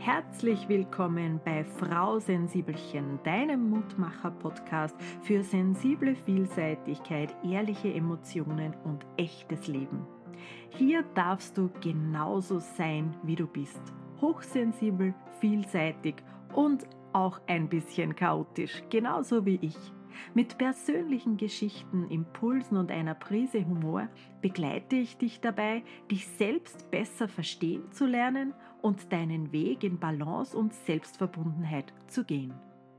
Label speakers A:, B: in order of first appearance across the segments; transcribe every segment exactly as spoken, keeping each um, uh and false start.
A: Herzlich willkommen bei Frau Sensibelchen, deinem Mutmacher-Podcast für sensible Vielseitigkeit, ehrliche Emotionen und echtes Leben. Hier darfst du genauso sein, wie du bist. Hochsensibel, vielseitig und auch ein bisschen chaotisch, genauso wie ich. Mit persönlichen Geschichten, Impulsen und einer Prise Humor begleite ich dich dabei, dich selbst besser verstehen zu lernen und deinen Weg in Balance und Selbstverbundenheit zu gehen.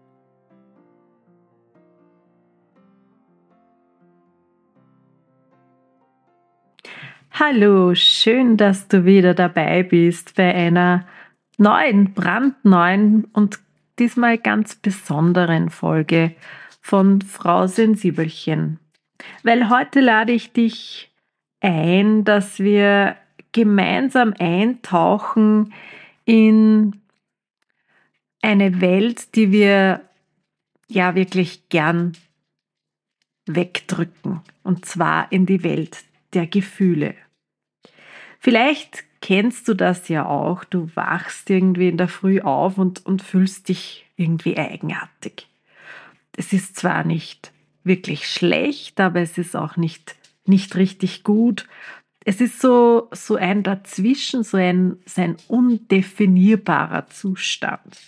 A: Hallo, schön, dass du wieder dabei bist bei einer neuen, brandneuen und diesmal ganz besonderen Folge von Frau Sensibelchen. Weil heute lade ich dich ein, dass wir gemeinsam eintauchen in eine Welt, die wir ja wirklich gern wegdrücken. Und zwar in die Welt der Gefühle. Vielleicht kennst du das ja auch. Du wachst irgendwie in der Früh auf und, und fühlst dich irgendwie eigenartig. Es ist zwar nicht wirklich schlecht, aber es ist auch nicht, nicht richtig gut. Es ist so, so ein Dazwischen, so ein, so ein undefinierbarer Zustand.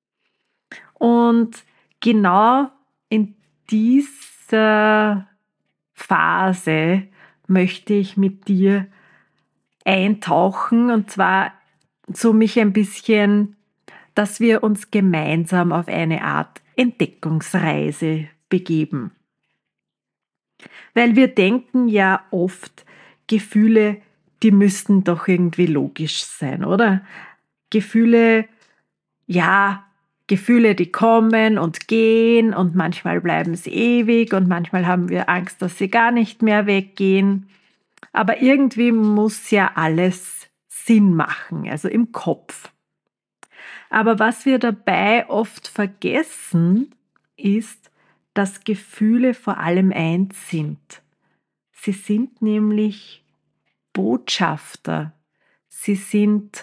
A: Und genau in dieser Phase möchte ich mit dir eintauchen, und zwar so mich ein bisschen, dass wir uns gemeinsam auf eine Art Entdeckungsreise begeben. Weil wir denken ja oft, Gefühle, die müssten doch irgendwie logisch sein, oder? Gefühle, ja, Gefühle, die kommen und gehen und manchmal bleiben sie ewig und manchmal haben wir Angst, dass sie gar nicht mehr weggehen. Aber irgendwie muss ja alles Sinn machen, also im Kopf. Aber was wir dabei oft vergessen, ist, dass Gefühle vor allem eins sind. Sie sind nämlich Botschafter. Sie sind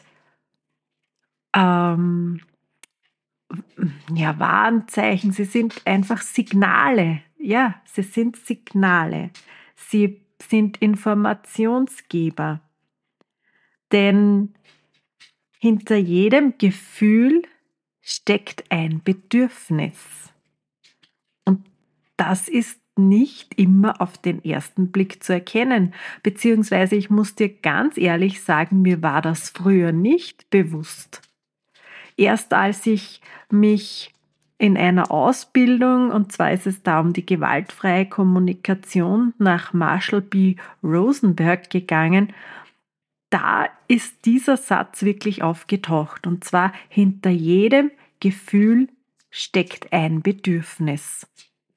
A: ähm, ja, Warnzeichen. Sie sind einfach Signale. Ja, sie sind Signale. Sie sind Informationsgeber. Denn hinter jedem Gefühl steckt ein Bedürfnis. Und das ist nicht immer auf den ersten Blick zu erkennen. Beziehungsweise ich muss dir ganz ehrlich sagen, mir war das früher nicht bewusst. Erst als ich mich in einer Ausbildung, und zwar ist es da um die gewaltfreie Kommunikation nach Marshall B. Rosenberg gegangen, da ist dieser Satz wirklich aufgetaucht. Und zwar, hinter jedem Gefühl steckt ein Bedürfnis.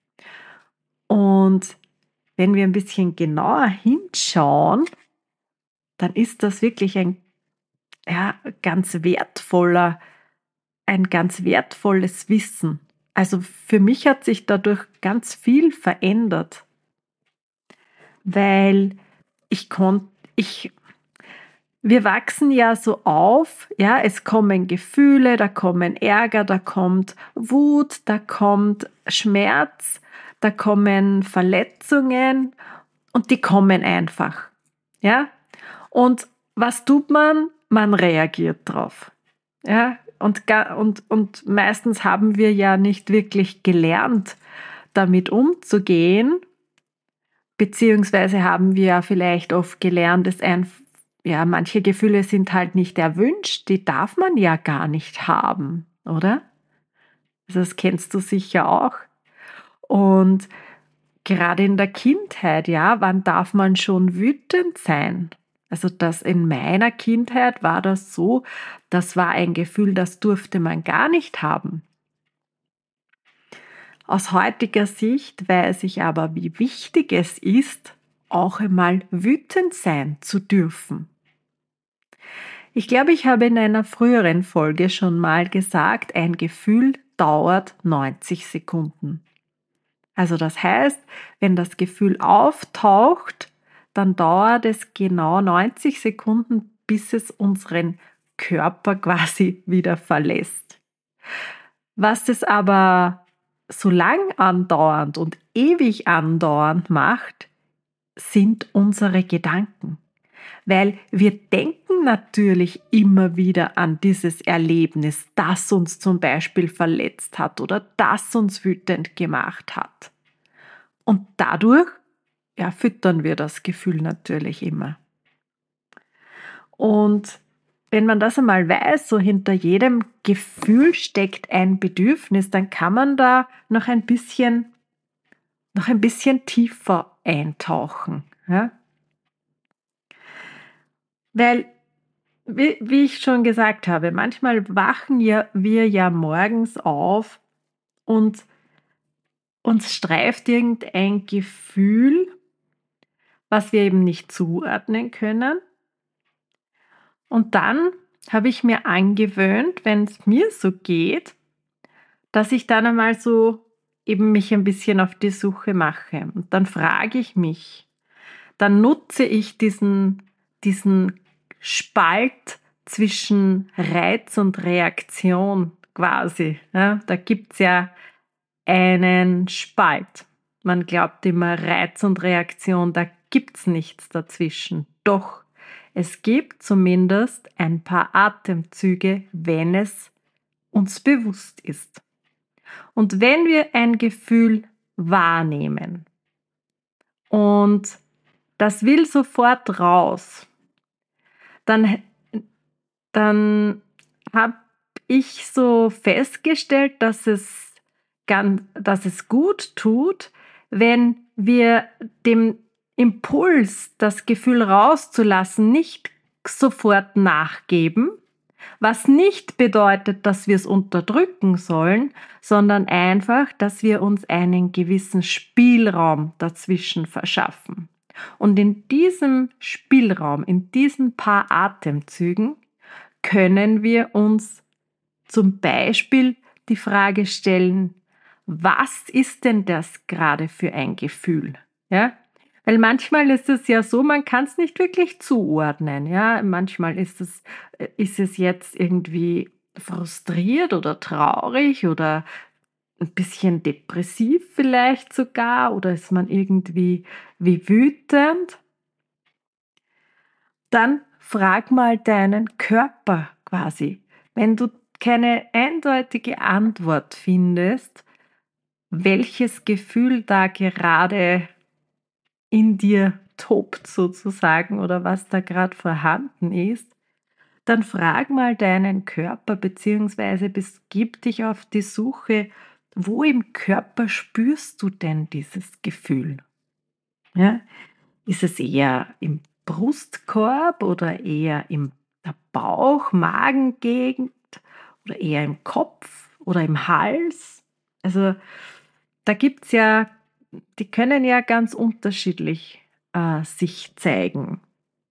A: Und wenn wir ein bisschen genauer hinschauen, dann ist das wirklich ein ja, ganz wertvoller, ein ganz wertvolles Wissen. Also für mich hat sich dadurch ganz viel verändert, weil ich konnte, ich Wir wachsen ja so auf, ja, es kommen Gefühle, da kommen Ärger, da kommt Wut, da kommt Schmerz, da kommen Verletzungen und die kommen einfach, ja. Und was tut man? Man reagiert drauf, ja. Und, und, und meistens haben wir ja nicht wirklich gelernt, damit umzugehen, beziehungsweise haben wir ja vielleicht oft gelernt, es einfach ja, manche Gefühle sind halt nicht erwünscht, die darf man ja gar nicht haben, oder? Also das kennst du sicher auch. Und gerade in der Kindheit, ja, wann darf man schon wütend sein? Also das in meiner Kindheit war das so, das war ein Gefühl, das durfte man gar nicht haben. Aus heutiger Sicht weiß ich aber, wie wichtig es ist, auch einmal wütend sein zu dürfen. Ich glaube, ich habe in einer früheren Folge schon mal gesagt, ein Gefühl dauert neunzig Sekunden. Also das heißt, wenn das Gefühl auftaucht, dann dauert es genau neunzig Sekunden, bis es unseren Körper quasi wieder verlässt. Was es aber so lang andauernd und ewig andauernd macht, sind unsere Gedanken. Weil wir denken natürlich immer wieder an dieses Erlebnis, das uns zum Beispiel verletzt hat oder das uns wütend gemacht hat. Und dadurch, ja, füttern wir das Gefühl natürlich immer. Und wenn man das einmal weiß, so hinter jedem Gefühl steckt ein Bedürfnis, dann kann man da noch ein bisschen, noch ein bisschen tiefer eintauchen. Ja? Weil, wie, wie ich schon gesagt habe, manchmal wachen ja, wir ja morgens auf und uns streift irgendein Gefühl, was wir eben nicht zuordnen können. Und dann habe ich mir angewöhnt, wenn es mir so geht, dass ich dann einmal so eben mich ein bisschen auf die Suche mache. Und dann frage ich mich, dann nutze ich diesen, diesen Spalt zwischen Reiz und Reaktion quasi. Ja, da gibt es ja einen Spalt. Man glaubt immer, Reiz und Reaktion, da gibt es nichts dazwischen. Doch, es gibt zumindest ein paar Atemzüge, wenn es uns bewusst ist. Und wenn wir ein Gefühl wahrnehmen und das will sofort raus, dann, dann habe ich so festgestellt, dass es, ganz, dass es gut tut, wenn wir dem Impuls, das Gefühl rauszulassen, nicht sofort nachgeben, was nicht bedeutet, dass wir es unterdrücken sollen, sondern einfach, dass wir uns einen gewissen Spielraum dazwischen verschaffen. Und in diesem Spielraum, in diesen paar Atemzügen, können wir uns zum Beispiel die Frage stellen, was ist denn das gerade für ein Gefühl? Ja? Weil manchmal ist es ja so, man kann es nicht wirklich zuordnen. Ja? Manchmal ist es, ist es jetzt irgendwie frustriert oder traurig oder ein bisschen depressiv vielleicht sogar oder ist man irgendwie wie wütend. Dann frag mal deinen Körper quasi. Wenn du keine eindeutige Antwort findest, welches Gefühl da gerade in dir tobt sozusagen oder was da gerade vorhanden ist, dann frag mal deinen Körper beziehungsweise begib dich auf die Suche, wo im Körper spürst du denn dieses Gefühl? Ja? Ist es eher im Brustkorb oder eher im Bauch, Magengegend oder eher im Kopf oder im Hals? Also da gibt es ja, die können ja ganz unterschiedlich äh, sich zeigen.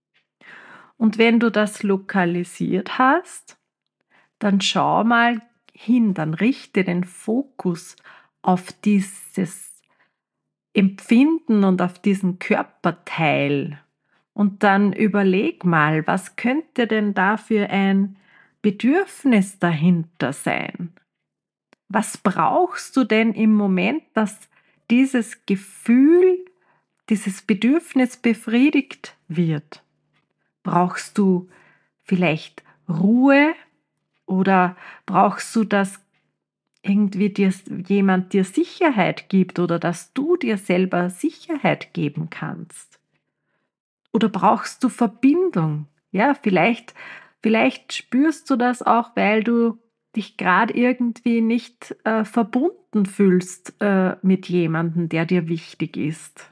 A: Und wenn du das lokalisiert hast, dann schau mal hin, dann richte den Fokus auf dieses Empfinden und auf diesen Körperteil. Und dann überleg mal, was könnte denn da für ein Bedürfnis dahinter sein? Was brauchst du denn im Moment, dass dieses Gefühl, dieses Bedürfnis befriedigt wird? Brauchst du vielleicht Ruhe oder brauchst du, dass irgendwie dir jemand dir Sicherheit gibt oder dass du dir selber Sicherheit geben kannst? Oder brauchst du Verbindung? Ja, vielleicht, vielleicht spürst du das auch, weil du dich gerade irgendwie nicht äh, verbunden fühlst äh, mit jemandem, der dir wichtig ist.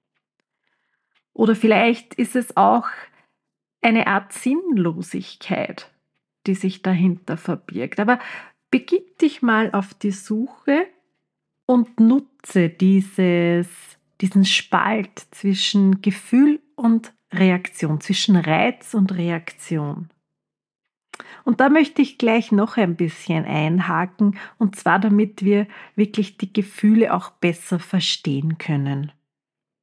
A: Oder vielleicht ist es auch eine Art Sinnlosigkeit, die sich dahinter verbirgt. Aber begib dich mal auf die Suche und nutze dieses, diesen Spalt zwischen Gefühl und Reaktion, zwischen Reiz und Reaktion. Und da möchte ich gleich noch ein bisschen einhaken, und zwar damit wir wirklich die Gefühle auch besser verstehen können.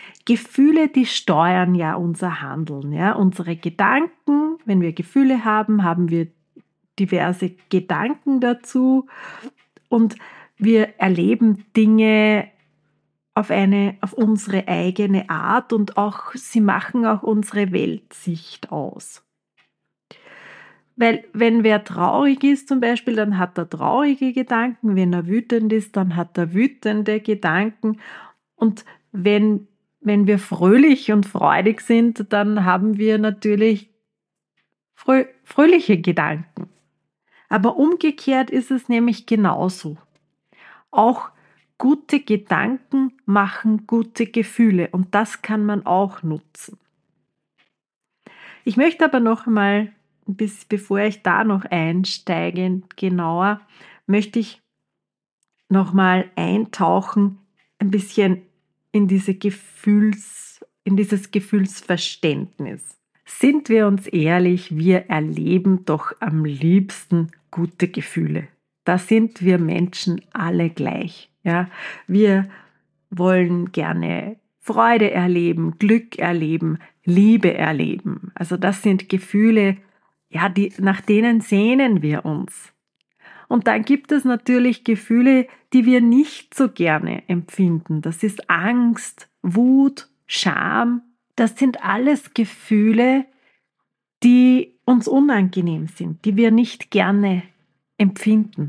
A: Gefühle, die steuern ja unser Handeln, ja, unsere Gedanken. Wenn wir Gefühle haben, haben wir diverse Gedanken dazu und wir erleben Dinge auf eine, auf unsere eigene Art und auch sie machen auch unsere Weltsicht aus. Weil wenn wer traurig ist zum Beispiel, dann hat er traurige Gedanken. Wenn er wütend ist, dann hat er wütende Gedanken. Und wenn, wenn wir fröhlich und freudig sind, dann haben wir natürlich frö fröhliche Gedanken. Aber umgekehrt ist es nämlich genauso. Auch gute Gedanken machen gute Gefühle und das kann man auch nutzen. Ich möchte aber noch mal, bis, bevor ich da noch einsteige, genauer, möchte ich noch mal eintauchen, ein bisschen in diese Gefühls, in dieses Gefühlsverständnis. Sind wir uns ehrlich, wir erleben doch am liebsten gute Gefühle. Da sind wir Menschen alle gleich. Ja? Wir wollen gerne Freude erleben, Glück erleben, Liebe erleben. Also das sind Gefühle, ja, die, nach denen sehnen wir uns. Und dann gibt es natürlich Gefühle, die wir nicht so gerne empfinden. Das ist Angst, Wut, Scham. Das sind alles Gefühle, die uns unangenehm sind, die wir nicht gerne empfinden.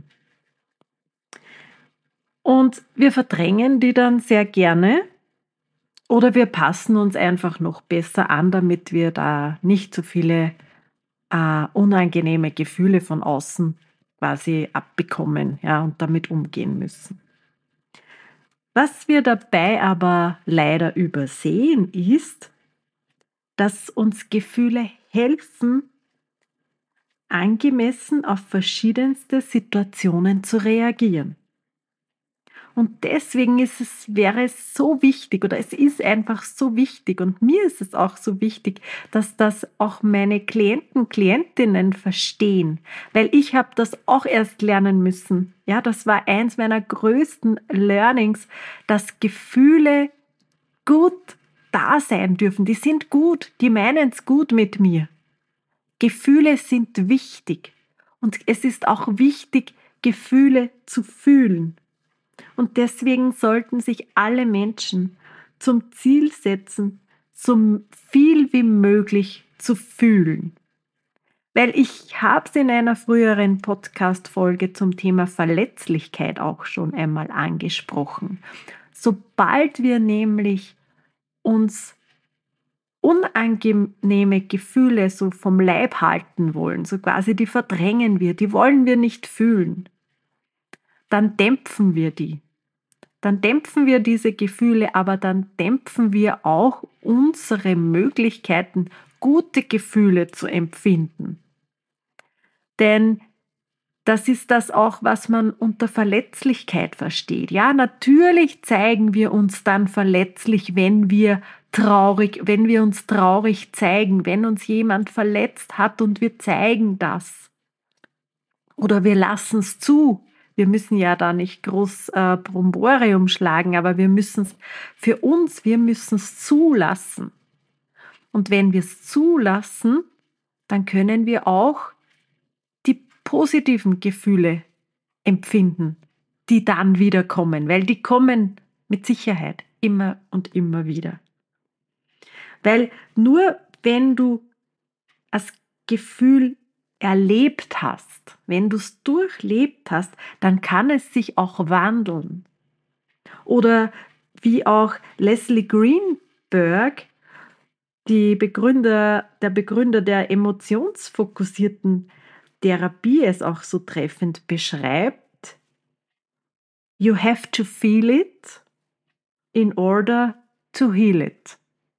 A: Und wir verdrängen die dann sehr gerne oder wir passen uns einfach noch besser an, damit wir da nicht so viele äh, unangenehme Gefühle von außen quasi abbekommen, ja, und damit umgehen müssen. Was wir dabei aber leider übersehen, ist, dass uns Gefühle helfen, angemessen auf verschiedenste Situationen zu reagieren. Und deswegen ist es, wäre es so wichtig oder es ist einfach so wichtig und mir ist es auch so wichtig, dass das auch meine Klienten, Klientinnen verstehen, weil ich habe das auch erst lernen müssen. Ja, das war eins meiner größten Learnings, dass Gefühle gut da sein dürfen. Die sind gut, die meinen es gut mit mir. Gefühle sind wichtig und es ist auch wichtig, Gefühle zu fühlen. Und deswegen sollten sich alle Menschen zum Ziel setzen, so viel wie möglich zu fühlen. Weil ich habe es in einer früheren Podcast-Folge zum Thema Verletzlichkeit auch schon einmal angesprochen. Sobald wir nämlich uns unangenehme Gefühle so vom Leib halten wollen, so quasi die verdrängen wir, die wollen wir nicht fühlen, dann dämpfen wir die. Dann dämpfen wir diese Gefühle, aber dann dämpfen wir auch unsere Möglichkeiten, gute Gefühle zu empfinden. Denn das ist das auch, was man unter Verletzlichkeit versteht. Ja, natürlich zeigen wir uns dann verletzlich, wenn wir traurig, wenn wir uns traurig zeigen, wenn uns jemand verletzt hat und wir zeigen das. Oder wir lassen es zu. Wir müssen ja da nicht groß äh, Bromborium schlagen, aber wir müssen es für uns, wir müssen es zulassen. Und wenn wir es zulassen, dann können wir auch die positiven Gefühle empfinden, die dann wieder kommen, weil die kommen mit Sicherheit immer und immer wieder. Weil nur wenn du das Gefühl erlebt hast, wenn du es durchlebt hast, dann kann es sich auch wandeln. Oder wie auch Leslie Greenberg, die Begründer, der Begründer der emotionsfokussierten Therapie, es auch so treffend beschreibt: You have to feel it in order to heal it.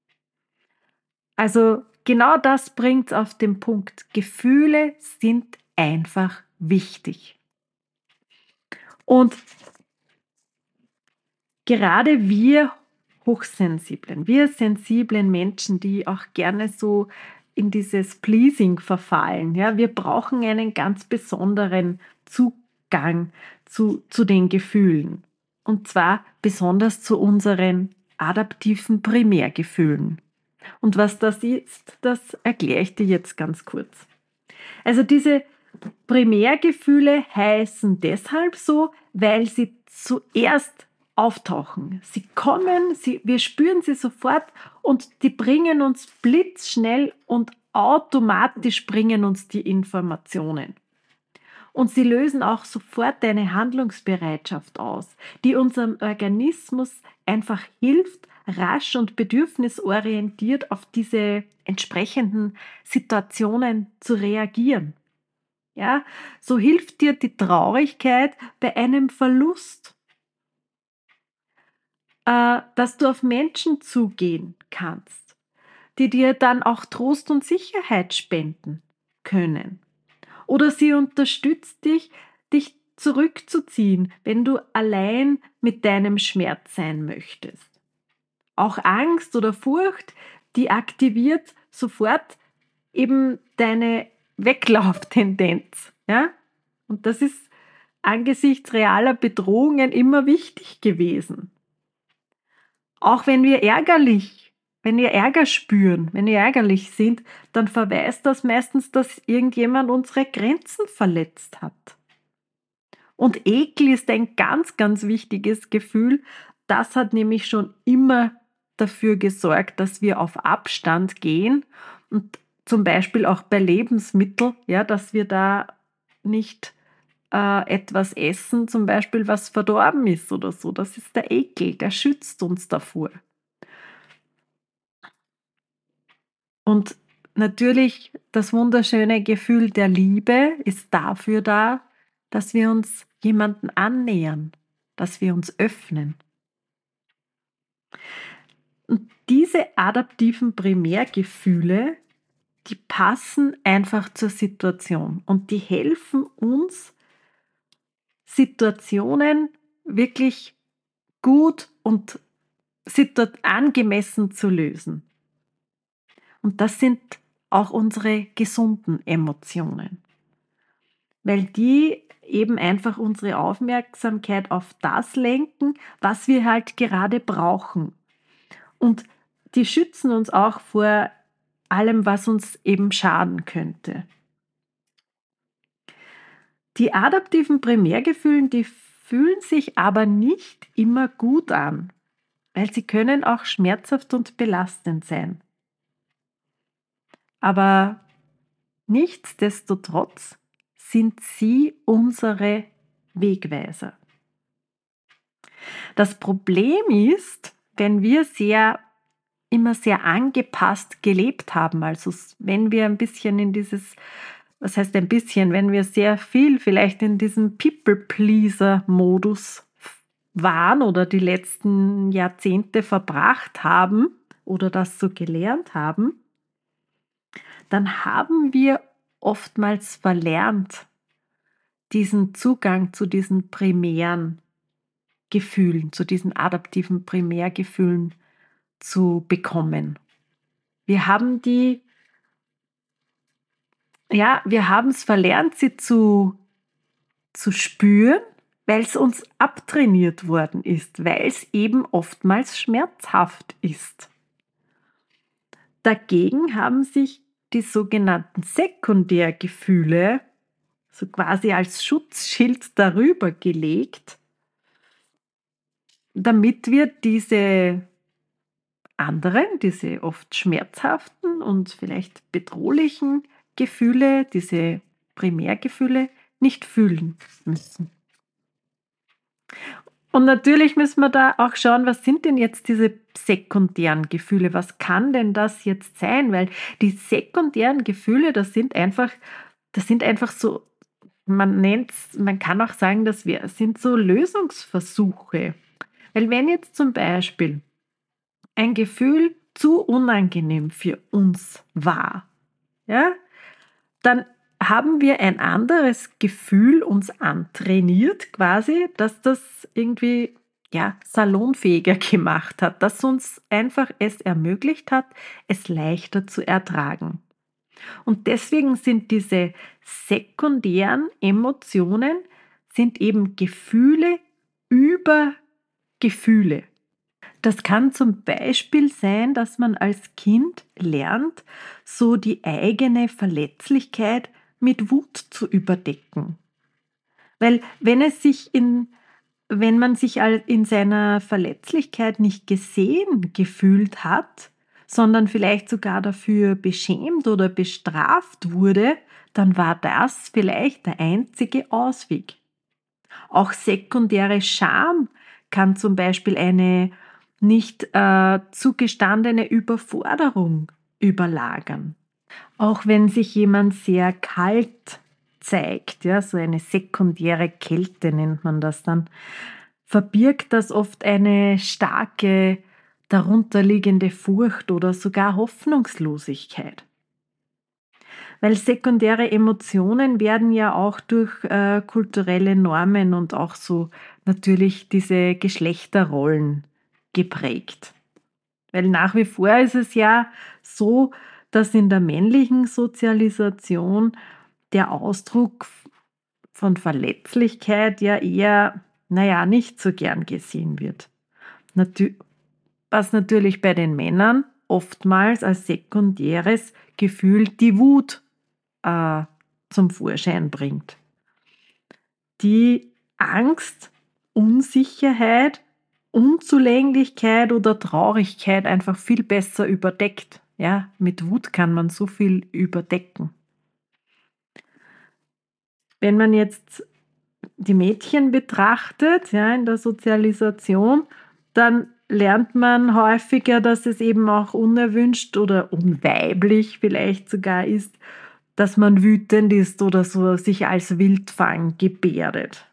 A: Also genau das bringt es auf den Punkt. Gefühle sind einfach wichtig. Und gerade wir Hochsensiblen, wir sensiblen Menschen, die auch gerne so in dieses Pleasing verfallen, ja, wir brauchen einen ganz besonderen Zugang zu, zu den Gefühlen. Und zwar besonders zu unseren adaptiven Primärgefühlen. Und was das ist, das erkläre ich dir jetzt ganz kurz. Also diese Primärgefühle heißen deshalb so, weil sie zuerst auftauchen. Sie kommen, sie, wir spüren sie sofort und die bringen uns blitzschnell und automatisch bringen uns die Informationen. Und sie lösen auch sofort eine Handlungsbereitschaft aus, die unserem Organismus einfach hilft, rasch und bedürfnisorientiert auf diese entsprechenden Situationen zu reagieren. Ja, so hilft dir die Traurigkeit bei einem Verlust, äh, dass du auf Menschen zugehen kannst, die dir dann auch Trost und Sicherheit spenden können. Oder sie unterstützt dich, dich zurückzuziehen, wenn du allein mit deinem Schmerz sein möchtest. Auch Angst oder Furcht, die aktiviert sofort eben deine Weglauftendenz. Ja? Und das ist angesichts realer Bedrohungen immer wichtig gewesen. Auch wenn wir ärgerlich, wenn wir Ärger spüren, wenn wir ärgerlich sind, dann verweist das meistens, dass irgendjemand unsere Grenzen verletzt hat. Und Ekel ist ein ganz, ganz wichtiges Gefühl. Das hat nämlich schon immer dafür gesorgt, dass wir auf Abstand gehen und zum Beispiel auch bei Lebensmitteln, ja, dass wir da nicht äh, etwas essen, zum Beispiel was verdorben ist oder so. Das ist der Ekel, der schützt uns davor. Und natürlich das wunderschöne Gefühl der Liebe ist dafür da, dass wir uns jemanden annähern, dass wir uns öffnen. Und diese adaptiven Primärgefühle, die passen einfach zur Situation und die helfen uns, Situationen wirklich gut und angemessen zu lösen. Und das sind auch unsere gesunden Emotionen, weil die eben einfach unsere Aufmerksamkeit auf das lenken, was wir halt gerade brauchen. Und die schützen uns auch vor allem, was uns eben schaden könnte. Die adaptiven Primärgefühle, die fühlen sich aber nicht immer gut an, weil sie können auch schmerzhaft und belastend sein. Aber nichtsdestotrotz sind sie unsere Wegweiser. Das Problem ist, wenn wir sehr immer sehr angepasst gelebt haben, also wenn wir ein bisschen in dieses, was heißt ein bisschen, wenn wir sehr viel vielleicht in diesem People-Pleaser-Modus waren oder die letzten Jahrzehnte verbracht haben oder das so gelernt haben, dann haben wir oftmals verlernt, diesen Zugang zu diesen primären Gefühlen, zu diesen adaptiven Primärgefühlen zu bekommen. Wir haben die, ja, wir haben es verlernt, sie zu, zu spüren, weil es uns abtrainiert worden ist, weil es eben oftmals schmerzhaft ist. Dagegen haben sich die sogenannten Sekundärgefühle so quasi als Schutzschild darüber gelegt, damit wir diese anderen, diese oft schmerzhaften und vielleicht bedrohlichen Gefühle, diese Primärgefühle nicht fühlen müssen. Und natürlich müssen wir da auch schauen, was sind denn jetzt diese sekundären Gefühle? Was kann denn das jetzt sein? Weil die sekundären Gefühle, das sind einfach, das sind einfach so, man nennt's, man kann auch sagen, dass wir sind so Lösungsversuche. Weil wenn jetzt zum Beispiel ein Gefühl zu unangenehm für uns war, ja, dann haben wir ein anderes Gefühl uns antrainiert, quasi, dass das irgendwie ja, salonfähiger gemacht hat, dass uns einfach es ermöglicht hat, es leichter zu ertragen. Und deswegen sind diese sekundären Emotionen sind eben Gefühle über Gefühle. Das kann zum Beispiel sein, dass man als Kind lernt, so die eigene Verletzlichkeit mit Wut zu überdecken. Weil wenn es sich in wenn man sich al in seiner Verletzlichkeit nicht gesehen gefühlt hat, sondern vielleicht sogar dafür beschämt oder bestraft wurde, dann war das vielleicht der einzige Ausweg. Auch sekundäre Scham kann zum Beispiel eine nicht äh, zugestandene Überforderung überlagern. Auch wenn sich jemand sehr kalt zeigt, ja, so eine sekundäre Kälte nennt man das dann, verbirgt das oft eine starke darunterliegende Furcht oder sogar Hoffnungslosigkeit. Weil sekundäre Emotionen werden ja auch durch äh, kulturelle Normen und auch so natürlich diese Geschlechterrollen geprägt. Weil nach wie vor ist es ja so, dass in der männlichen Sozialisation der Ausdruck von Verletzlichkeit ja eher, naja, nicht so gern gesehen wird. Natü Was natürlich bei den Männern oftmals als sekundäres Gefühl die Wut äh, zum Vorschein bringt. Die Angst, Unsicherheit, Unzulänglichkeit oder Traurigkeit einfach viel besser überdeckt. Ja, mit Wut kann man so viel überdecken. Wenn man jetzt die Mädchen betrachtet, ja, in der Sozialisation, dann lernt man häufiger, dass es eben auch unerwünscht oder unweiblich vielleicht sogar ist, dass man wütend ist oder so sich als Wildfang gebärdet.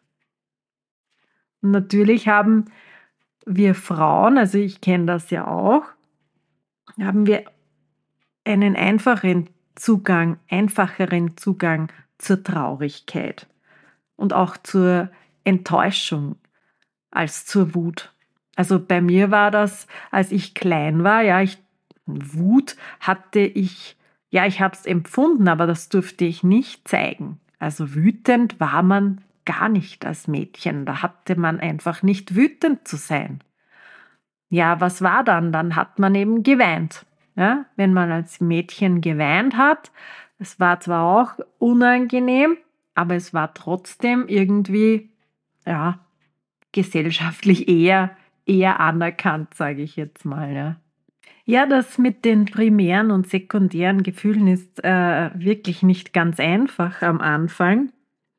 A: Und natürlich haben wir Frauen, also ich kenne das ja auch, haben wir einen einfachen Zugang, einfacheren Zugang zur Traurigkeit und auch zur Enttäuschung als zur Wut. Also bei mir war das, als ich klein war, ja, ich, Wut hatte ich, ja, ich habe es empfunden, aber das durfte ich nicht zeigen. Also wütend war man gar nicht als Mädchen. Da hatte man einfach nicht wütend zu sein. Ja, was war dann? Dann hat man eben geweint. Ja, wenn man als Mädchen geweint hat, es war zwar auch unangenehm, aber es war trotzdem irgendwie, ja, gesellschaftlich eher eher anerkannt, sage ich jetzt mal, ja. Ja, das mit den primären und sekundären Gefühlen ist, äh, wirklich nicht ganz einfach am Anfang.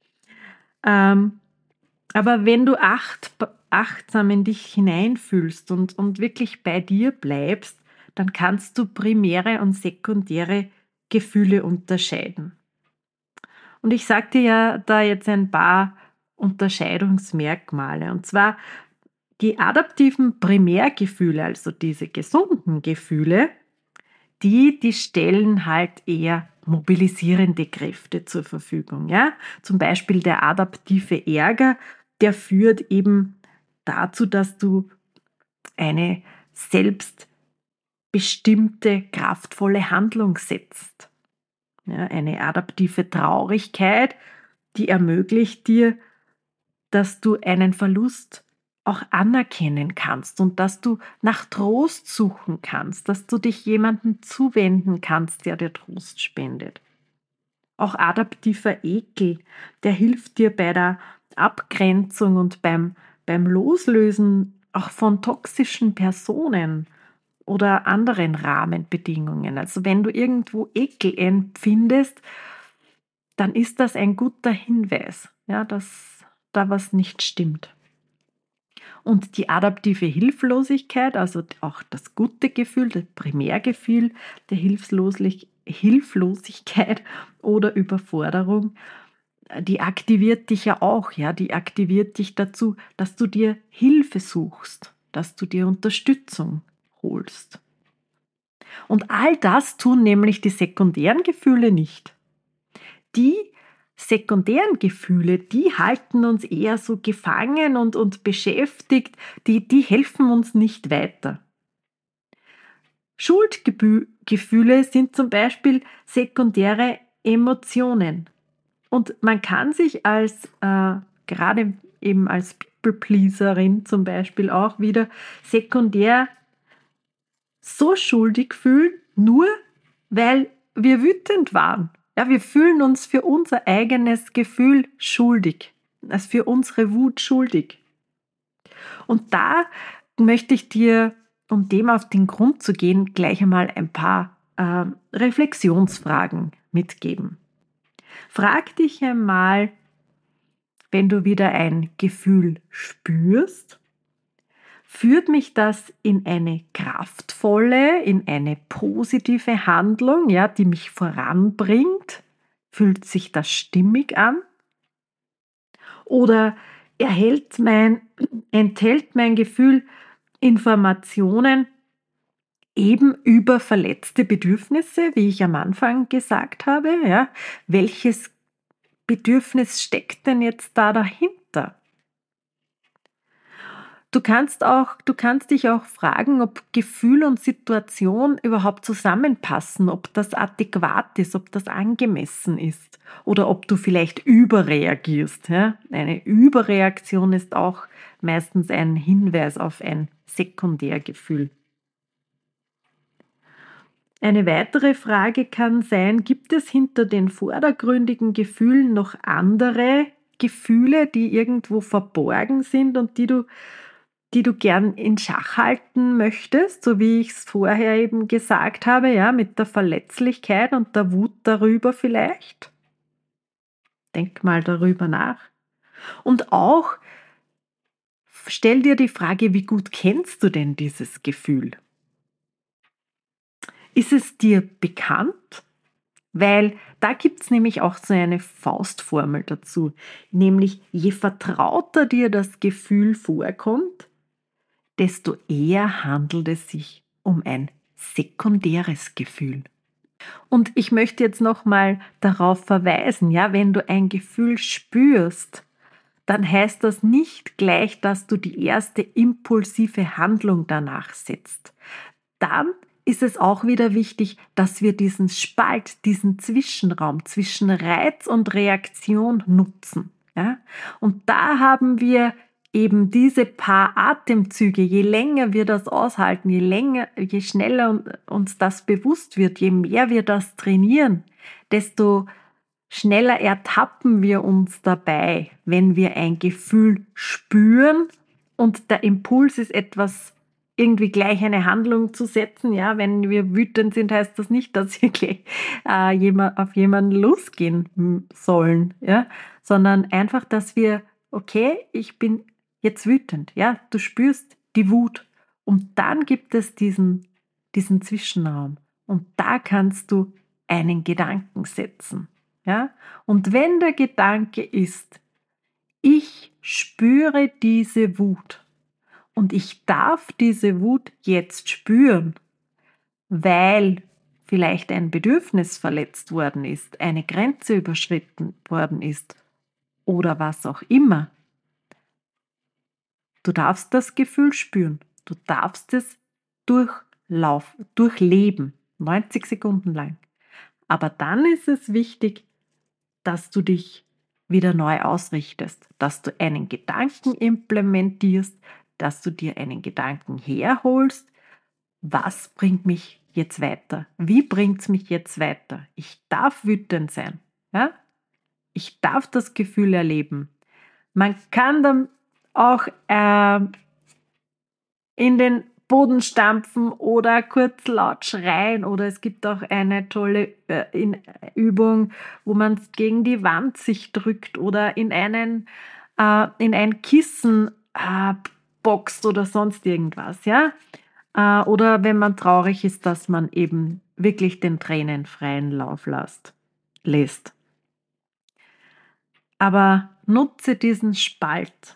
A: Ähm, aber wenn du acht achtsam in dich hineinfühlst und und wirklich bei dir bleibst, dann kannst du primäre und sekundäre Gefühle unterscheiden. Und ich sage dir ja da jetzt ein paar Unterscheidungsmerkmale. Und zwar die adaptiven Primärgefühle, also diese gesunden Gefühle, die, die stellen halt eher mobilisierende Kräfte zur Verfügung. Ja? Zum Beispiel der adaptive Ärger, der führt eben dazu, dass du eine selbstbestimmte, kraftvolle Handlung setzt. Ja, eine adaptive Traurigkeit, die ermöglicht dir, dass du einen Verlust auch anerkennen kannst und dass du nach Trost suchen kannst, dass du dich jemandem zuwenden kannst, der dir Trost spendet. Auch adaptiver Ekel, der hilft dir bei der Abgrenzung und beim, beim Loslösen auch von toxischen Personen oder anderen Rahmenbedingungen. Also wenn du irgendwo Ekel empfindest, dann ist das ein guter Hinweis, ja, dass da was nicht stimmt. Und die adaptive Hilflosigkeit, also auch das gute Gefühl, das Primärgefühl der Hilfloslich Hilflosigkeit oder Überforderung, die aktiviert dich ja auch, ja, die aktiviert dich dazu, dass du dir Hilfe suchst, dass du dir Unterstützung holst. Und all das tun nämlich die sekundären Gefühle nicht. Die sekundären Gefühle, die halten uns eher so gefangen und, und beschäftigt, die, die helfen uns nicht weiter. Schuldgefühle sind zum Beispiel sekundäre Emotionen. Und man kann sich als, äh, gerade eben als People-Pleaserin zum Beispiel auch wieder sekundär so schuldig fühlen, nur weil wir wütend waren. Ja, wir fühlen uns für unser eigenes Gefühl schuldig, also für unsere Wut schuldig. Und da möchte ich dir, um dem auf den Grund zu gehen, gleich einmal ein paar äh, Reflexionsfragen mitgeben. Frag dich einmal, wenn du wieder ein Gefühl spürst, führt mich das in eine kraftvolle, in eine positive Handlung, ja, die mich voranbringt? Fühlt sich das stimmig an? Oder erhält mein, enthält mein Gefühl Informationen eben über verletzte Bedürfnisse, wie ich am Anfang gesagt habe? Ja? Welches Bedürfnis steckt denn jetzt da dahinter? Du kannst auch, du kannst dich auch fragen, ob Gefühl und Situation überhaupt zusammenpassen, ob das adäquat ist, ob das angemessen ist oder ob du vielleicht überreagierst. Ja? Eine Überreaktion ist auch meistens ein Hinweis auf ein Sekundärgefühl. Eine weitere Frage kann sein, gibt es hinter den vordergründigen Gefühlen noch andere Gefühle, die irgendwo verborgen sind und die du die du gern in Schach halten möchtest, so wie ich es vorher eben gesagt habe, ja, mit der Verletzlichkeit und der Wut darüber vielleicht? Denk mal darüber nach. Und auch stell dir die Frage, wie gut kennst du denn dieses Gefühl? Ist es dir bekannt? Weil da gibt es nämlich auch so eine Faustformel dazu, nämlich je vertrauter dir das Gefühl vorkommt, desto eher handelt es sich um ein sekundäres Gefühl. Und ich möchte jetzt nochmal darauf verweisen, ja, wenn du ein Gefühl spürst, dann heißt das nicht gleich, dass du die erste impulsive Handlung danach setzt. Dann ist es auch wieder wichtig, dass wir diesen Spalt, diesen Zwischenraum zwischen Reiz und Reaktion nutzen. Ja? Und da haben wir eben diese paar Atemzüge, je länger wir das aushalten, je länger, je schneller uns das bewusst wird, je mehr wir das trainieren, desto schneller ertappen wir uns dabei, wenn wir ein Gefühl spüren und der Impuls ist etwas, irgendwie gleich eine Handlung zu setzen. Ja, wenn wir wütend sind, heißt das nicht, dass wir gleich äh, jemand, auf jemanden losgehen sollen, ja, sondern einfach, dass wir, okay, ich bin jetzt wütend, ja, du spürst die Wut und dann gibt es diesen, diesen Zwischenraum und da kannst du einen Gedanken setzen, ja, und wenn der Gedanke ist, ich spüre diese Wut und ich darf diese Wut jetzt spüren, weil vielleicht ein Bedürfnis verletzt worden ist, eine Grenze überschritten worden ist oder was auch immer. Du darfst das Gefühl spüren. Du darfst es durchlaufen, durchleben, neunzig Sekunden lang. Aber dann ist es wichtig, dass du dich wieder neu ausrichtest, dass du einen Gedanken implementierst, dass du dir einen Gedanken herholst, was bringt mich jetzt weiter? Wie bringt es mich jetzt weiter? Ich darf wütend sein. Ja? Ich darf das Gefühl erleben. Man kann dann auch äh, in den Boden stampfen oder kurz laut schreien oder es gibt auch eine tolle äh, in, Übung, wo man gegen die Wand sich drückt oder in einen äh, in ein Kissen äh, boxt oder sonst irgendwas, ja? Äh, oder wenn man traurig ist, dass man eben wirklich den Tränen freien Lauf lässt. lässt. Aber nutze diesen Spalt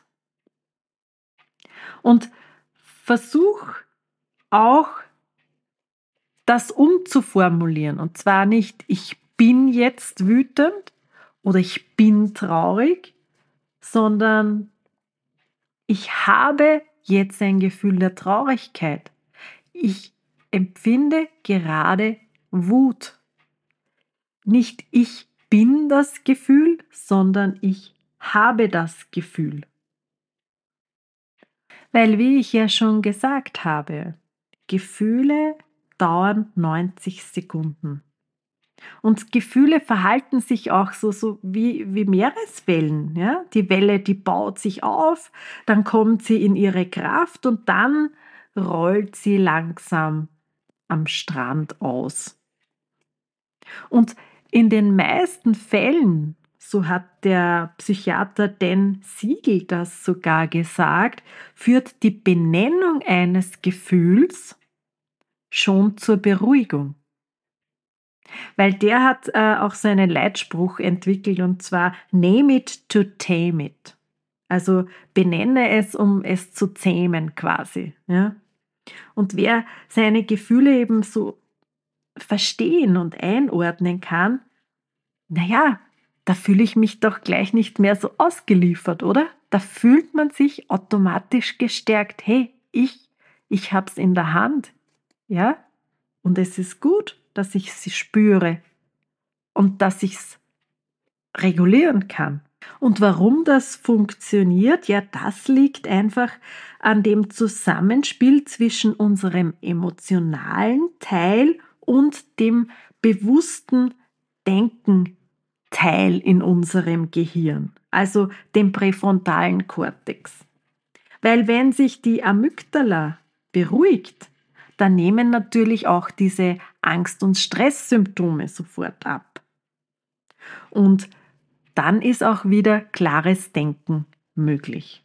A: und versuch auch das umzuformulieren. Und zwar nicht, ich bin jetzt wütend oder ich bin traurig, sondern ich habe jetzt ein Gefühl der Traurigkeit. Ich empfinde gerade Wut. Nicht ich bin das Gefühl, sondern ich habe das Gefühl. Weil, wie ich ja schon gesagt habe, Gefühle dauern neunzig Sekunden. Und Gefühle verhalten sich auch so, so wie, wie Meereswellen. Ja? Die Welle, die baut sich auf, dann kommt sie in ihre Kraft und dann rollt sie langsam am Strand aus. Und in den meisten Fällen, so hat der Psychiater Dan Siegel das sogar gesagt, führt die Benennung eines Gefühls schon zur Beruhigung. Weil der hat äh, auch so einen Leitspruch entwickelt und zwar Name it to tame it. Also benenne es, um es zu zähmen quasi. Ja? Und wer seine Gefühle eben so verstehen und einordnen kann, naja, da fühle ich mich doch gleich nicht mehr so ausgeliefert, oder? Da fühlt man sich automatisch gestärkt. Hey, ich, ich hab's in der Hand. Ja? Und es ist gut, dass ich sie spüre und dass ich's regulieren kann. Und warum das funktioniert, ja, das liegt einfach an dem Zusammenspiel zwischen unserem emotionalen Teil und dem bewussten Denken-Teil in unserem Gehirn, also dem präfrontalen Kortex. Weil wenn sich die Amygdala beruhigt, dann nehmen natürlich auch diese Angst- und Stresssymptome sofort ab. Und dann ist auch wieder klares Denken möglich.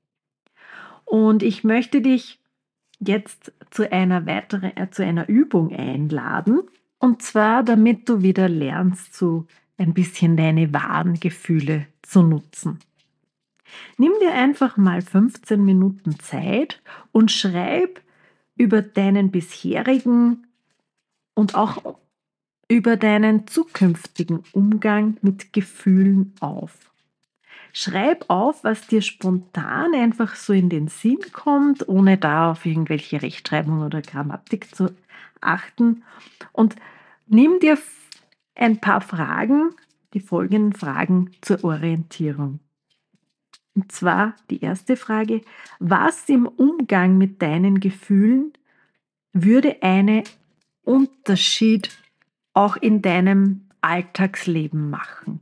A: Und ich möchte dich jetzt zu einer weiteren, äh, zu einer Übung einladen. Und zwar, damit du wieder lernst, so ein bisschen deine wahren Gefühle zu nutzen. Nimm dir einfach mal fünfzehn Minuten Zeit und schreib über deinen bisherigen und auch über deinen zukünftigen Umgang mit Gefühlen auf. Schreib auf, was dir spontan einfach so in den Sinn kommt, ohne da auf irgendwelche Rechtschreibung oder Grammatik zu achten. Und nimm dir ein paar Fragen, die folgenden Fragen zur Orientierung. Und zwar die erste Frage: Was im Umgang mit deinen Gefühlen würde einen Unterschied auch in deinem Alltagsleben machen?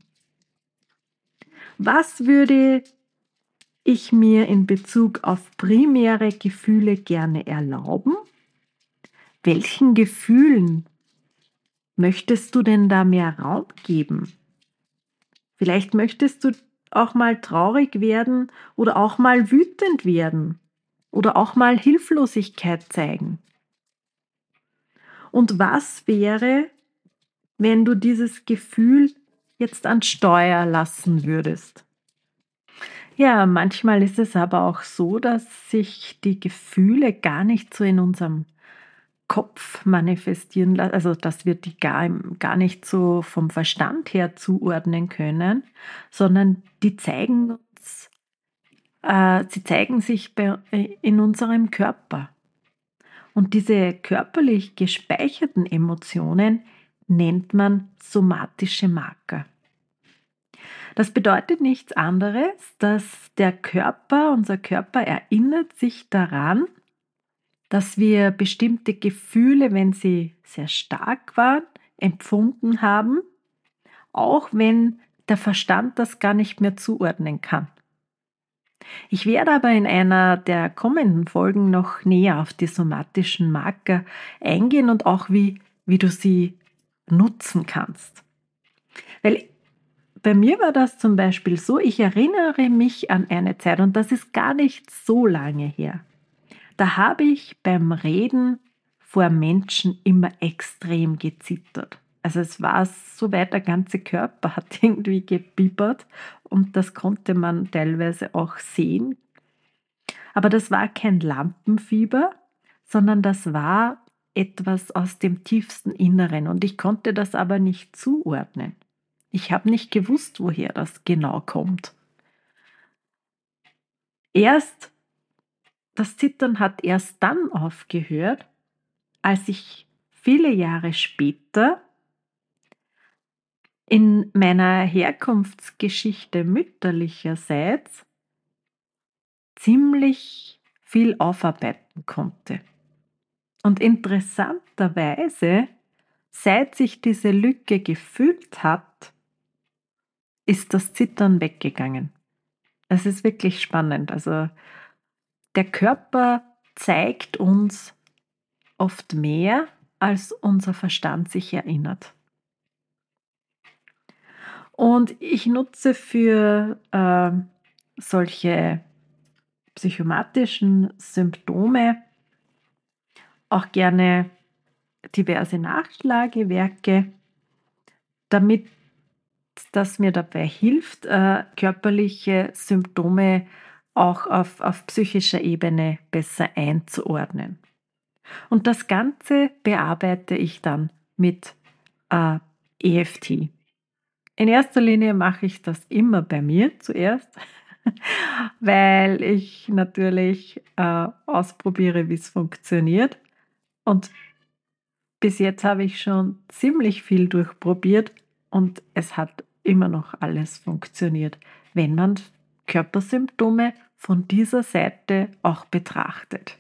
A: Was würde ich mir in Bezug auf primäre Gefühle gerne erlauben? Welchen Gefühlen möchtest du denn da mehr Raum geben? Vielleicht möchtest du auch mal traurig werden oder auch mal wütend werden oder auch mal Hilflosigkeit zeigen. Und was wäre, wenn du dieses Gefühl jetzt an Steuer lassen würdest? Ja, manchmal ist es aber auch so, dass sich die Gefühle gar nicht so in unserem Kopf manifestieren lassen, also dass wir die gar, gar nicht so vom Verstand her zuordnen können, sondern die zeigen uns, äh, sie zeigen sich bei, äh, in unserem Körper. Und diese körperlich gespeicherten Emotionen nennt man somatische Marker. Das bedeutet nichts anderes, dass der Körper, unser Körper erinnert sich daran, dass wir bestimmte Gefühle, wenn sie sehr stark waren, empfunden haben, auch wenn der Verstand das gar nicht mehr zuordnen kann. Ich werde aber in einer der kommenden Folgen noch näher auf die somatischen Marker eingehen und auch wie, wie du sie nutzen kannst. Weil bei mir war das zum Beispiel so, ich erinnere mich an eine Zeit, und das ist gar nicht so lange her. Da habe ich beim Reden vor Menschen immer extrem gezittert. Also es war so weit, der ganze Körper hat irgendwie gebibbert und das konnte man teilweise auch sehen. Aber das war kein Lampenfieber, sondern das war etwas aus dem tiefsten Inneren und ich konnte das aber nicht zuordnen. Ich habe nicht gewusst, woher das genau kommt. Erst das Zittern hat erst dann aufgehört, als ich viele Jahre später in meiner Herkunftsgeschichte mütterlicherseits ziemlich viel aufarbeiten konnte. Und interessanterweise, seit sich diese Lücke gefüllt hat, ist das Zittern weggegangen. Es ist wirklich spannend. Also der Körper zeigt uns oft mehr, als unser Verstand sich erinnert. Und ich nutze für äh, solche psychomatischen Symptome auch gerne diverse Nachschlagewerke, damit das mir dabei hilft, äh, körperliche Symptome auch auf, auf psychischer Ebene besser einzuordnen. Und das Ganze bearbeite ich dann mit äh, E F T. In erster Linie mache ich das immer bei mir zuerst, weil ich natürlich äh, ausprobiere, wie es funktioniert. Und bis jetzt habe ich schon ziemlich viel durchprobiert und es hat immer noch alles funktioniert, wenn man Körpersymptome von dieser Seite auch betrachtet.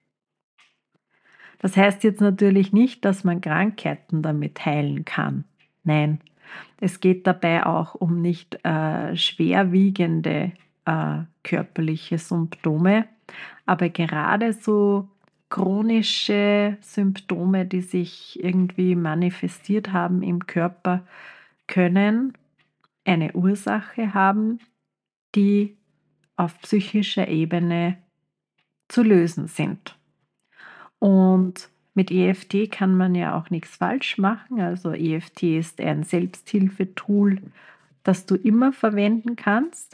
A: Das heißt jetzt natürlich nicht, dass man Krankheiten damit heilen kann. Nein, es geht dabei auch um nicht äh, schwerwiegende äh, körperliche Symptome, aber gerade so chronische Symptome, die sich irgendwie manifestiert haben im Körper, können eine Ursache haben, die auf psychischer Ebene zu lösen sind. Und mit E F T kann man ja auch nichts falsch machen. Also E F T ist ein Selbsthilfetool, das du immer verwenden kannst.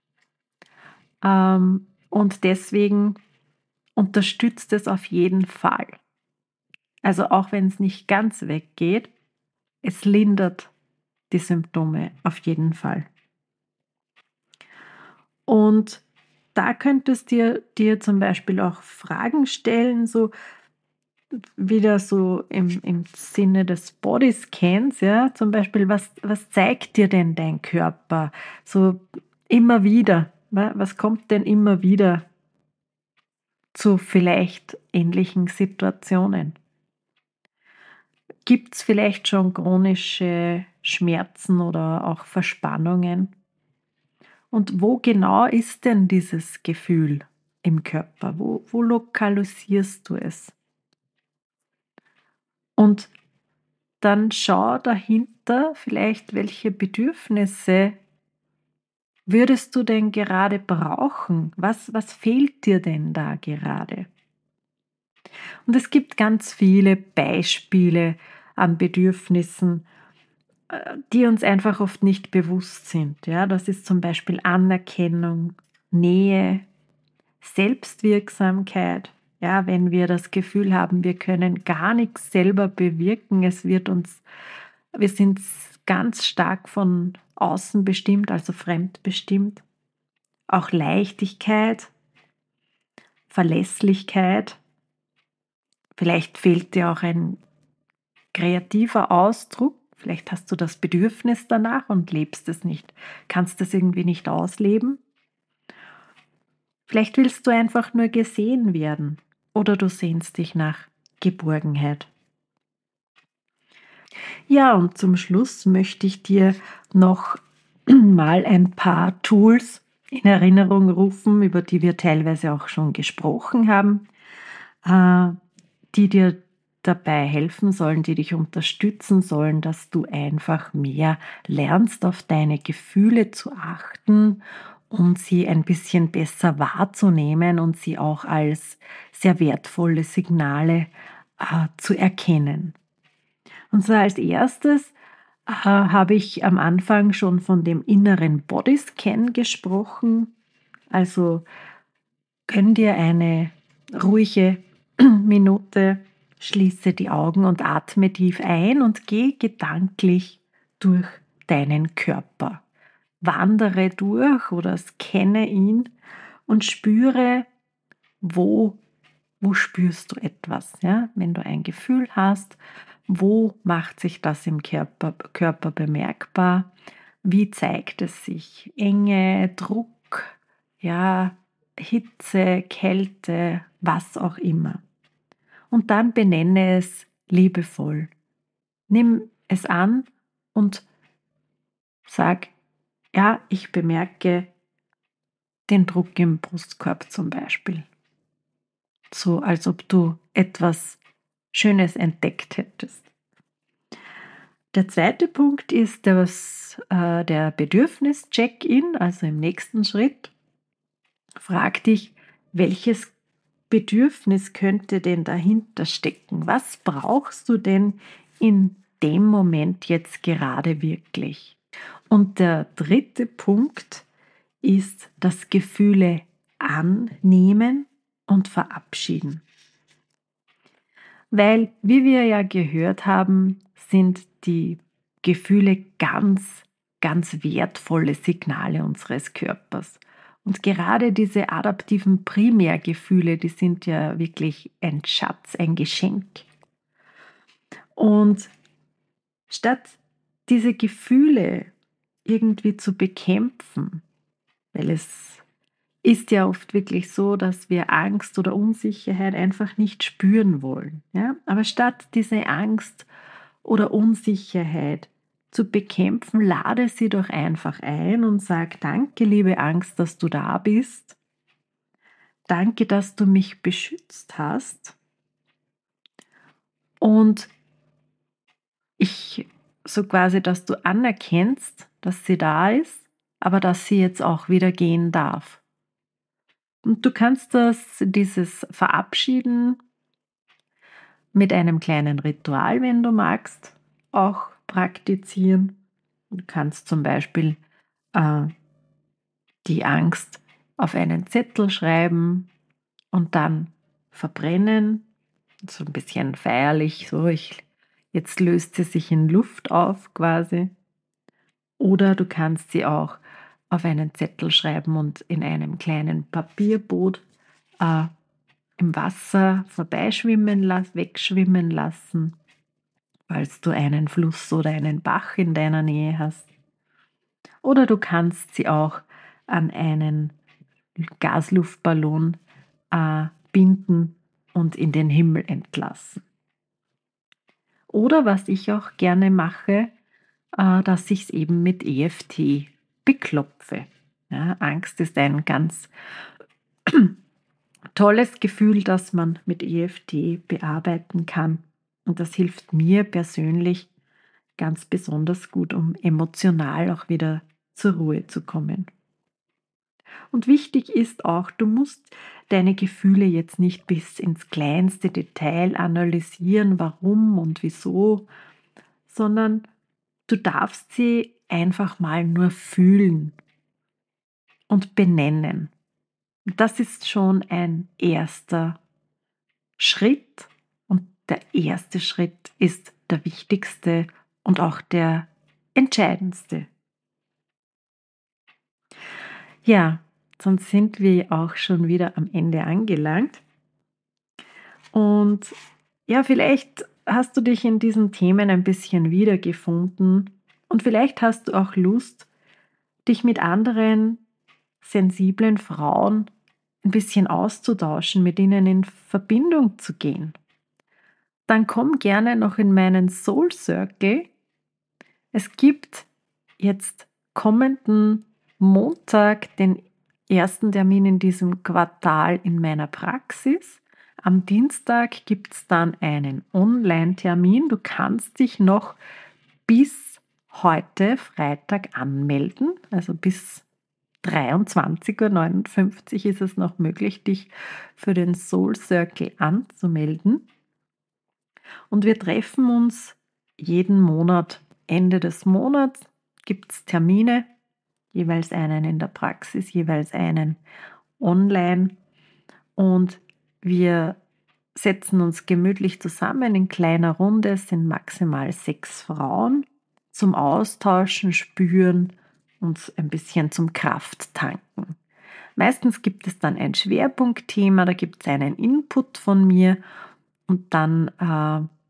A: Ähm, und deswegen unterstützt es auf jeden Fall. Also auch wenn es nicht ganz weggeht, es lindert die Symptome auf jeden Fall. Und da könntest dir dir zum Beispiel auch Fragen stellen, so wieder so im, im Sinne des Bodyscans, ja, zum Beispiel, was, was zeigt dir denn dein Körper? So immer wieder, wa- was kommt denn immer wieder zu vielleicht ähnlichen Situationen? Gibt es vielleicht schon chronische Schmerzen oder auch Verspannungen? Und wo genau ist denn dieses Gefühl im Körper? Wo, wo lokalisierst du es? Und dann schau dahinter vielleicht, welche Bedürfnisse würdest du denn gerade brauchen? Was, was fehlt dir denn da gerade? Und es gibt ganz viele Beispiele an Bedürfnissen, äh, die uns einfach oft nicht bewusst sind. Ja, das ist zum Beispiel Anerkennung, Nähe, Selbstwirksamkeit. Ja, wenn wir das Gefühl haben, wir können gar nichts selber bewirken, es wird uns, wir sind ganz stark von außen bestimmt, also fremdbestimmt. Auch Leichtigkeit, Verlässlichkeit. Vielleicht fehlt dir auch ein kreativer Ausdruck. Vielleicht hast du das Bedürfnis danach und lebst es nicht, kannst es irgendwie nicht ausleben. Vielleicht willst du einfach nur gesehen werden oder du sehnst dich nach Geborgenheit. Ja, und zum Schluss möchte ich dir noch mal ein paar Tools in Erinnerung rufen, über die wir teilweise auch schon gesprochen haben, äh, die dir dabei helfen sollen, die dich unterstützen sollen, dass du einfach mehr lernst, auf deine Gefühle zu achten und sie ein bisschen besser wahrzunehmen und sie auch als sehr wertvolle Signale äh, zu erkennen. Und zwar als erstes äh, habe ich am Anfang schon von dem inneren Bodyscan gesprochen. Also gönn dir eine ruhige Minute, schließe die Augen und atme tief ein und geh gedanklich durch deinen Körper. Wandere durch oder scanne ihn und spüre, wo, wo spürst du etwas. Ja? Wenn du ein Gefühl hast, wo macht sich das im Körper, Körper bemerkbar? Wie zeigt es sich? Enge, Druck, ja, Hitze, Kälte, was auch immer. Und dann benenne es liebevoll. Nimm es an und sag, ja, ich bemerke den Druck im Brustkorb zum Beispiel. So als ob du etwas Schönes entdeckt hättest. Der zweite Punkt ist das, äh, der Bedürfnis-Check-in, also im nächsten Schritt. Frag dich, welches Bedürfnis könnte denn dahinter stecken? Was brauchst du denn in dem Moment jetzt gerade wirklich? Und der dritte Punkt ist das Gefühle annehmen und verabschieden. Weil, wie wir ja gehört haben, sind die Gefühle ganz, ganz wertvolle Signale unseres Körpers. Und gerade diese adaptiven Primärgefühle, die sind ja wirklich ein Schatz, ein Geschenk. Und statt diese Gefühle irgendwie zu bekämpfen, weil es ist ja oft wirklich so, dass wir Angst oder Unsicherheit einfach nicht spüren wollen. Ja? Aber statt diese Angst oder Unsicherheit zu bekämpfen, lade sie doch einfach ein und sag, danke, liebe Angst, dass du da bist. Danke, dass du mich beschützt hast. Und ich, so quasi, dass du anerkennst, dass sie da ist, aber dass sie jetzt auch wieder gehen darf. Und du kannst das, dieses Verabschieden mit einem kleinen Ritual, wenn du magst, auch praktizieren. Du kannst zum Beispiel äh, die Angst auf einen Zettel schreiben und dann verbrennen. So ein bisschen feierlich, so ich, jetzt löst sie sich in Luft auf quasi. Oder du kannst sie auch auf einen Zettel schreiben und in einem kleinen Papierboot äh, im Wasser vorbeischwimmen lassen, wegschwimmen lassen, falls du einen Fluss oder einen Bach in deiner Nähe hast. Oder du kannst sie auch an einen Gasluftballon äh, binden und in den Himmel entlassen. Oder was ich auch gerne mache, äh, dass ich es eben mit E F T beklopfe. Ja, Angst ist ein ganz tolles Gefühl, das man mit E F T bearbeiten kann. Und das hilft mir persönlich ganz besonders gut, um emotional auch wieder zur Ruhe zu kommen. Und wichtig ist auch, du musst deine Gefühle jetzt nicht bis ins kleinste Detail analysieren, warum und wieso, sondern du darfst sie einfach mal nur fühlen und benennen. Das ist schon ein erster Schritt und der erste Schritt ist der wichtigste und auch der entscheidendste. Ja, sonst sind wir auch schon wieder am Ende angelangt. Und ja, vielleicht hast du dich in diesen Themen ein bisschen wiedergefunden und vielleicht hast du auch Lust, dich mit anderen sensiblen Frauen ein bisschen auszutauschen, mit ihnen in Verbindung zu gehen. Dann komm gerne noch in meinen Soul Circle. Es gibt jetzt kommenden Montag den ersten Termin in diesem Quartal in meiner Praxis. Am Dienstag gibt es dann einen Online-Termin. Du kannst dich noch bis heute Freitag anmelden, also bis dreiundzwanzig Uhr neunundfünfzig ist es noch möglich, dich für den Soul Circle anzumelden. Und wir treffen uns jeden Monat. Ende des Monats gibt es Termine, jeweils einen in der Praxis, jeweils einen online. Und wir setzen uns gemütlich zusammen in kleiner Runde, es sind maximal sechs Frauen, zum Austauschen, Spüren und ein bisschen zum Krafttanken. Meistens gibt es dann ein Schwerpunktthema, da gibt es einen Input von mir und dann äh,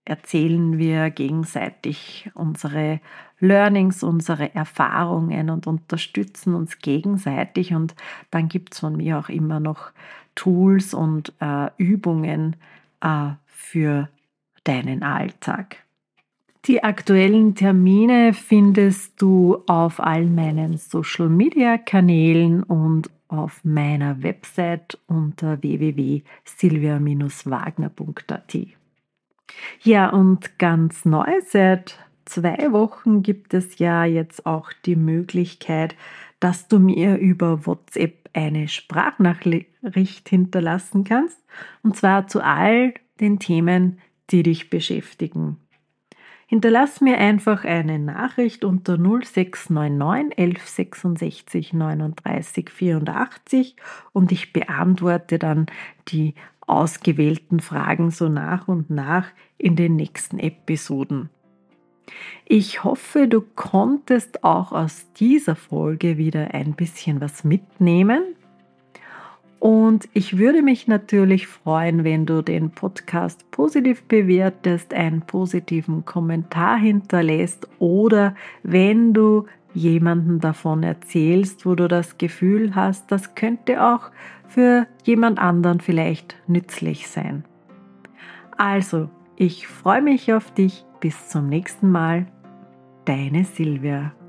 A: erzählen wir gegenseitig unsere Learnings, unsere Erfahrungen und unterstützen uns gegenseitig. Und dann gibt es von mir auch immer noch Tools und äh, Übungen äh, für deinen Alltag. Die aktuellen Termine findest du auf all meinen Social-Media-Kanälen und auf meiner Website unter w w w punkt silvia wagner punkt a t. Ja, und ganz neu, seit zwei Wochen gibt es ja jetzt auch die Möglichkeit, dass du mir über WhatsApp eine Sprachnachricht hinterlassen kannst, und zwar zu all den Themen, die dich beschäftigen. Hinterlass mir einfach eine Nachricht unter null sechs neun neun elf sechsundsechzig neununddreißig vierundachtzig und ich beantworte dann die ausgewählten Fragen so nach und nach in den nächsten Episoden. Ich hoffe, du konntest auch aus dieser Folge wieder ein bisschen was mitnehmen. Und ich würde mich natürlich freuen, wenn du den Podcast positiv bewertest, einen positiven Kommentar hinterlässt oder wenn du jemanden davon erzählst, wo du das Gefühl hast, das könnte auch für jemand anderen vielleicht nützlich sein. Also, ich freue mich auf dich. Bis zum nächsten Mal. Deine Silvia.